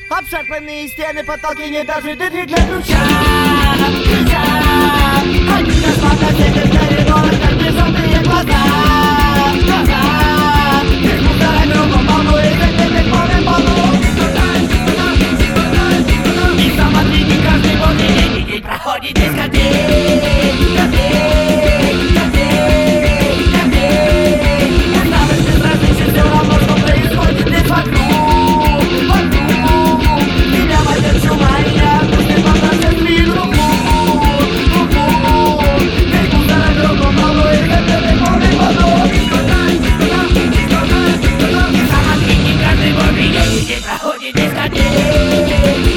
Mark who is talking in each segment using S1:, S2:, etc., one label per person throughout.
S1: Обшарпанные стены, потолки не дожиты для ключа. Ключа. Они кошмарно светят в коридорах, как безумные глаза. Глаза. Их мусора кругом волнует, как бегает полным полу. И самотвики каждый божий день проходит дискотек. Осталось безразличен, все равно, что происходит здесь вокруг. Меня возьмет чума, и я пустым подношен свою руку. Весь мусора кругом волнует, как бегает полный полу. И самотвики каждый божий день проходит дискотек.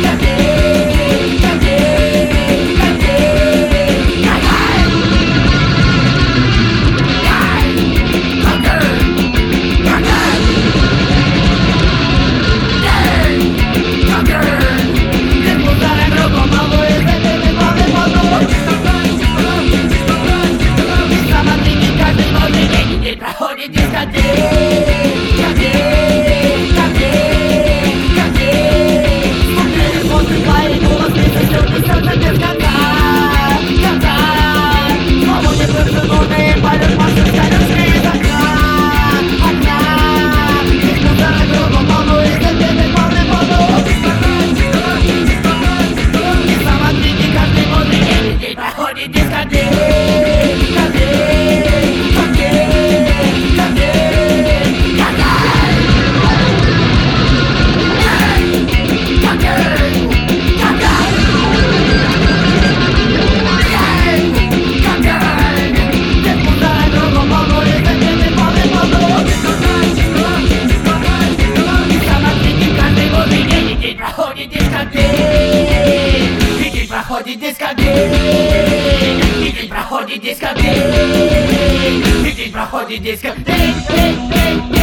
S1: Проходит дискотек, и день проходит дискотек, и день проходит дискотек.